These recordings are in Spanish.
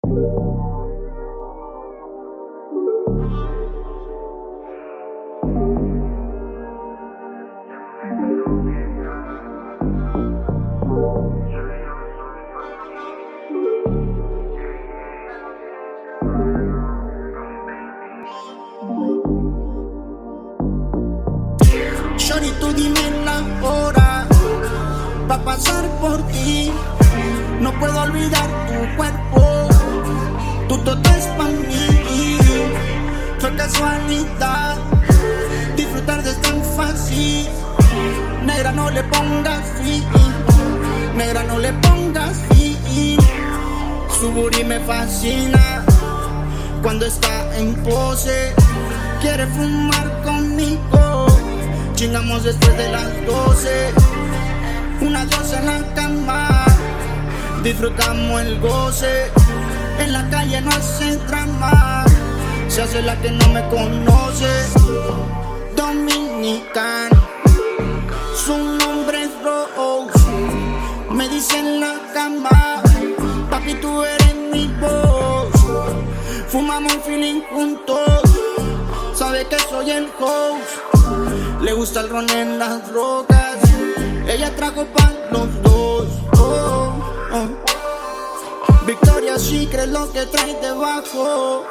Shorty, tú dime la hora pa' pasar por ti. No puedo olvidar tu cuerpo, tu todo es pa' mí. Fue casualidad disfrutar de tan fácil. Negra, no le pongas fin. Negra, no le pongas fin. Su booty me fascina cuando está en pose. Quiere fumar conmigo, chingamos después de las 12. Una 12 en la cama, disfrutamos el goce. En la calle no hace drama, se hace la que no me conoce. Dominicana, su nombre es Rose. Me dice en la cama, papi, tú eres mi voz. Fumamos un feeling juntos, sabe que soy el host. Le gusta el ron en las rocas, ella trajo pa' los dos. Victoria Secret lo que trae debajo.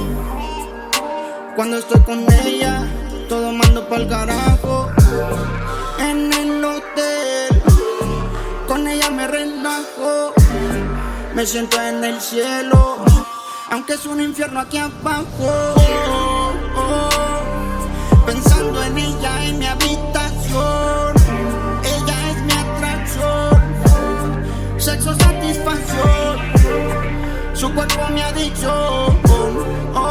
Cuando estoy con ella, todo mando pa'l carajo. En el hotel, con ella me relajo. Me siento en el cielo, aunque es un infierno aquí abajo. Pensando en ella en mi habitación, ella es mi atracción. Sexo, satisfacción, su cuerpo me ha dicho